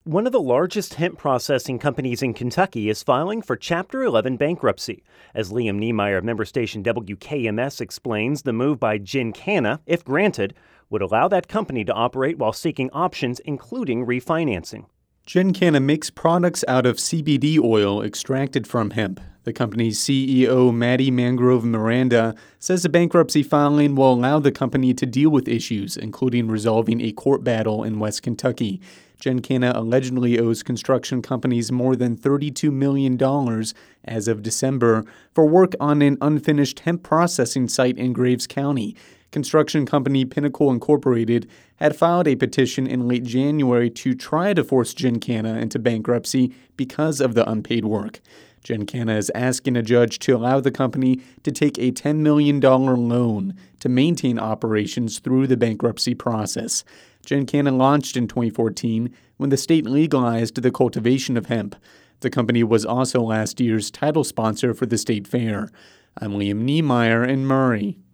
One of the largest hemp processing companies in Kentucky is filing for Chapter 11 bankruptcy. As Liam Niemeyer of member station WKMS explains, the move by Gincana, if granted, would allow that company to operate while seeking options, including refinancing. Gincana makes products out of CBD oil extracted from hemp. The company's CEO, Maddie Mangrove Miranda, says the bankruptcy filing will allow the company to deal with issues, including resolving a court battle in West Kentucky. Gincana allegedly owes construction companies more than $32 million as of December for work on an unfinished hemp processing site in Graves County. Construction company Pinnacle Incorporated had filed a petition in late January to try to force Gincana into bankruptcy because of the unpaid work. Gincana is asking a judge to allow the company to take a $10 million loan to maintain operations through the bankruptcy process. Gincana launched in 2014 when the state legalized the cultivation of hemp. The company was also last year's title sponsor for the state fair. I'm Liam Niemeyer in Murray.